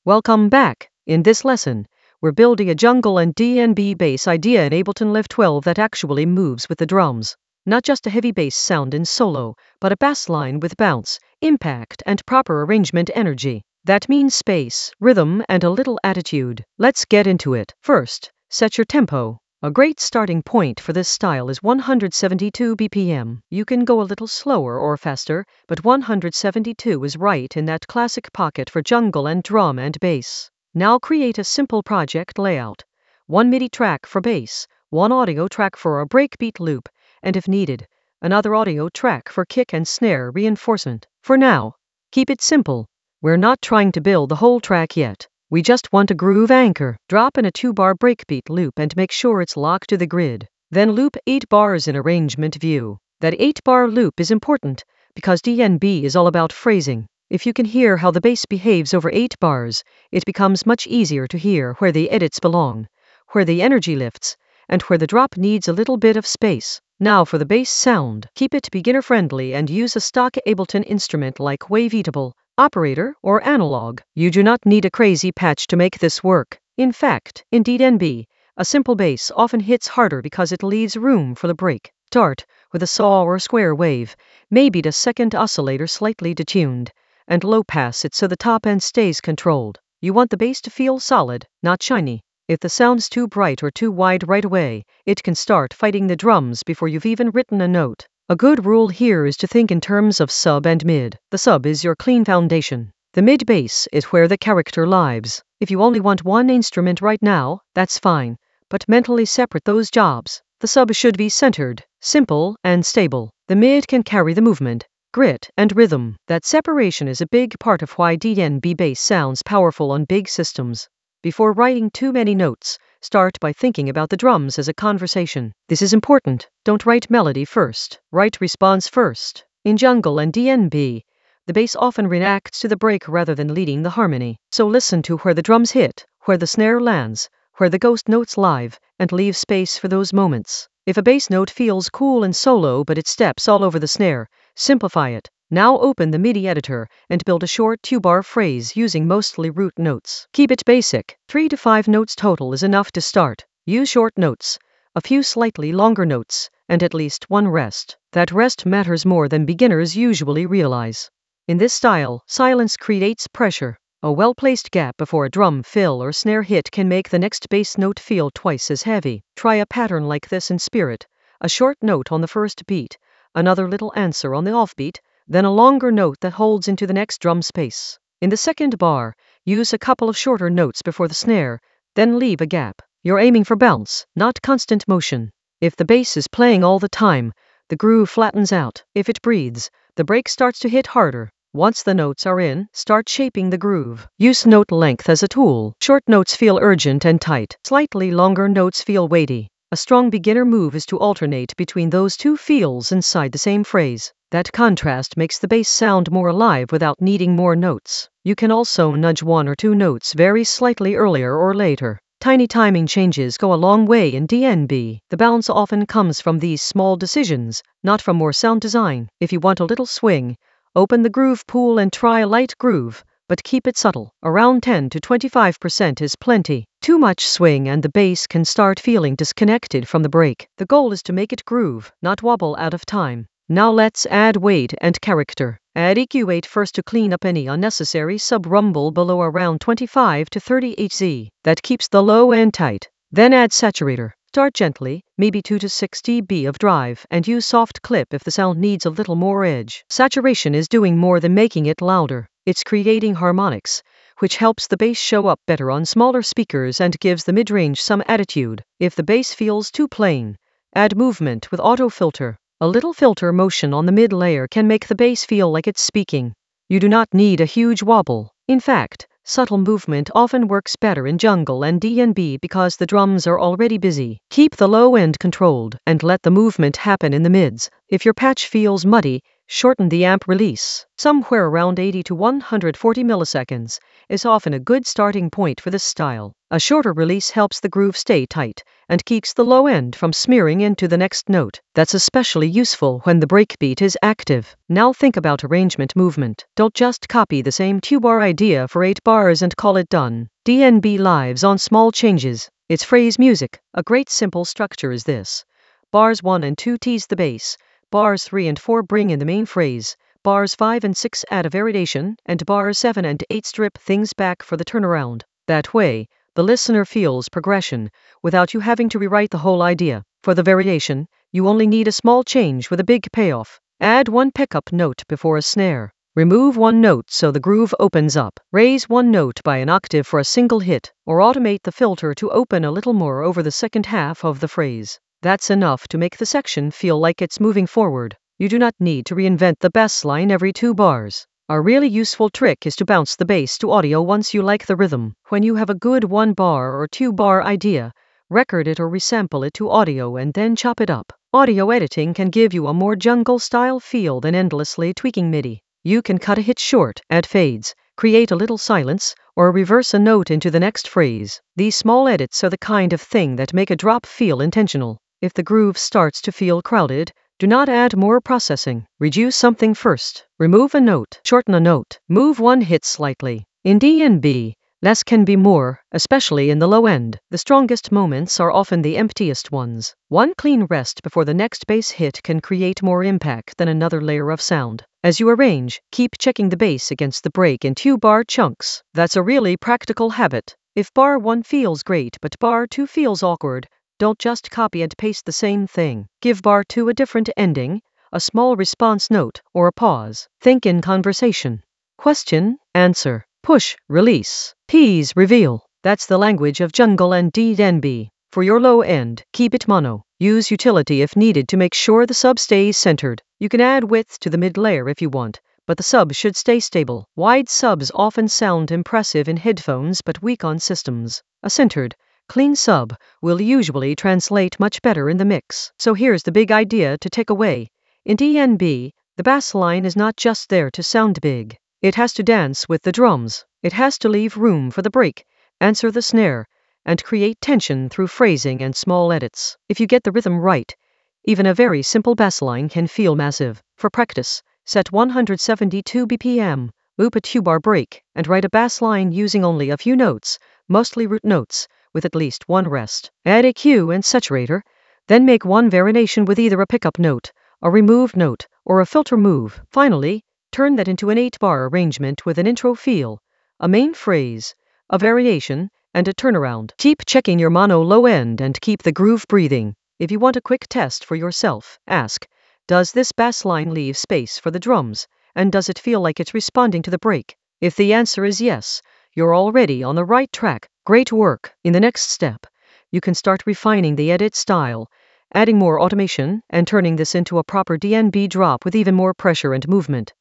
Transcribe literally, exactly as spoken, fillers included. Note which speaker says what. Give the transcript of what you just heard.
Speaker 1: Welcome back. In this lesson, we're building a jungle and D N B bass idea in Ableton Live twelve that actually moves with the drums. Not just a heavy bass sound in solo, but a bass line with bounce, impact, and proper arrangement energy. That means space, rhythm, and a little attitude. Let's get into it. First, set your tempo. A great starting point for this style is one hundred seventy-two B P M. You can go a little slower or faster, but one hundred seventy-two is right in that classic pocket for jungle and drum and bass. Now create a simple project layout. One MIDI track for bass, one audio track for a breakbeat loop, and if needed, another audio track for kick and snare reinforcement. For now, keep it simple. We're not trying to build the whole track yet. We just want a groove anchor. Drop in a two-bar breakbeat loop and make sure it's locked to the grid. Then loop eight bars in arrangement view. That eight-bar loop is important because D N B is all about phrasing. If you can hear how the bass behaves over eight bars, it becomes much easier to hear where the edits belong, where the energy lifts, and where the drop needs a little bit of space. Now for the bass sound. Keep it beginner-friendly and use a stock Ableton instrument like Wavetable, Operator, or Analog. You do not need a crazy patch to make this work. In fact, in D N B, a simple bass often hits harder because it leaves room for the break. Start with a saw or square wave, maybe the second oscillator slightly detuned, and low pass it so the top end stays controlled. You want the bass to feel solid, not shiny. If the sound's too bright or too wide right away, it can start fighting the drums before you've even written a note. A good rule here is to think in terms of sub and mid. The sub is your clean foundation. The mid bass is where the character lives. If you only want one instrument right now, that's fine, but mentally separate those jobs. The sub should be centered, simple, and stable. The mid can carry the movement, grit, and rhythm. That separation is a big part of why D N B bass sounds powerful on big systems. Before writing too many notes, start by thinking about the drums as a conversation. This is important. Don't write melody first. Write response first. In jungle and D N B, the bass often reacts to the break rather than leading the harmony. So listen to where the drums hit, where the snare lands, where the ghost notes live, and leave space for those moments. If a bass note feels cool and solo but it steps all over the snare, simplify it. Now open the MIDI editor and build a short two-bar phrase using mostly root notes. Keep it basic. Three to five notes total is enough to start. Use short notes, a few slightly longer notes, and at least one rest. That rest matters more than beginners usually realize. In this style, silence creates pressure. A well-placed gap before a drum fill or snare hit can make the next bass note feel twice as heavy. Try a pattern like this in spirit. A short note on the first beat, another little answer on the offbeat, then a longer note that holds into the next drum space. In the second bar, use a couple of shorter notes before the snare, then leave a gap. You're aiming for bounce, not constant motion. If the bass is playing all the time, the groove flattens out. If it breathes, the break starts to hit harder. Once the notes are in, start shaping the groove. Use note length as a tool. Short notes feel urgent and tight. Slightly longer notes feel weighty. A strong beginner move is to alternate between those two feels inside the same phrase. That contrast makes the bass sound more alive without needing more notes. You can also nudge one or two notes very slightly earlier or later. Tiny timing changes go a long way in D N B. The balance often comes from these small decisions, not from more sound design. If you want a little swing, open the groove pool and try a light groove, but keep it subtle. Around ten to twenty-five percent is plenty. Too much swing and the bass can start feeling disconnected from the break. The goal is to make it groove, not wobble out of time. Now let's add weight and character. Add E Q weight first to clean up any unnecessary sub-rumble below around twenty-five to thirty hertz. That keeps the low end tight. Then add saturator. Start gently, maybe two to six decibels of drive, and use soft clip if the sound needs a little more edge. Saturation is doing more than making it louder. It's creating harmonics, which helps the bass show up better on smaller speakers and gives the mid-range some attitude. If the bass feels too plain, add movement with auto filter. A little filter motion on the mid layer can make the bass feel like it's speaking. You do not need a huge wobble. In fact, subtle movement often works better in jungle and D N B because the drums are already busy. Keep the low end controlled and let the movement happen in the mids. If your patch feels muddy, shorten the amp release, somewhere around eighty to one hundred forty milliseconds, is often a good starting point for this style. A shorter release helps the groove stay tight and keeps the low end from smearing into the next note. That's especially useful when the breakbeat is active. Now think about arrangement movement. Don't just copy the same two-bar idea for eight bars and call it done. D N B lives on small changes. It's phrase music. A great simple structure is this. Bars one and two tease the bass. Bars three and four bring in the main phrase. Bars five and six add a variation, and bars seven and eight strip things back for the turnaround. That way, the listener feels progression, without you having to rewrite the whole idea. For the variation, you only need a small change with a big payoff. Add one pickup note before a snare. Remove one note so the groove opens up. Raise one note by an octave for a single hit, or automate the filter to open a little more over the second half of the phrase. That's enough to make the section feel like it's moving forward. You do not need to reinvent the bass line every two bars. A really useful trick is to bounce the bass to audio once you like the rhythm. When you have a good one-bar or two-bar idea, record it or resample it to audio and then chop it up. Audio editing can give you a more jungle-style feel than endlessly tweaking MIDI. You can cut a hit short, add fades, create a little silence, or reverse a note into the next phrase. These small edits are the kind of thing that make a drop feel intentional. If the groove starts to feel crowded, do not add more processing. Reduce something first. Remove a note. Shorten a note. Move one hit slightly. In D N B, less can be more, especially in the low end. The strongest moments are often the emptiest ones. One clean rest before the next bass hit can create more impact than another layer of sound. As you arrange, keep checking the bass against the break in two-bar chunks. That's a really practical habit. If bar one feels great but bar two feels awkward, don't just copy and paste the same thing. Give bar two a different ending, a small response note, or a pause. Think in conversation. Question, answer, push, release, tease, reveal. That's the language of jungle and D N B. For your low end, keep it mono. Use utility if needed to make sure the sub stays centered. You can add width to the mid layer if you want, but the sub should stay stable. Wide subs often sound impressive in headphones but weak on systems. A centered, clean sub will usually translate much better in the mix. So here's the big idea to take away. In D N B, the bass line is not just there to sound big. It has to dance with the drums. It has to leave room for the break, answer the snare, and create tension through phrasing and small edits. If you get the rhythm right, even a very simple bass line can feel massive. For practice, set one hundred seventy-two B P M, loop a two-bar break, and write a bass line using only a few notes, mostly root notes, with at least one rest. Add E Q and saturator, then make one variation with either a pickup note, a removed note, or a filter move. Finally, turn that into an eight-bar arrangement with an intro feel, a main phrase, a variation, and a turnaround. Keep checking your mono low end and keep the groove breathing. If you want a quick test for yourself, ask, does this bass line leave space for the drums, and does it feel like it's responding to the break? If the answer is yes, you're already on the right track. Great work. In the next step, you can start refining the edit style, adding more automation, and turning this into a proper D N B drop with even more pressure and movement.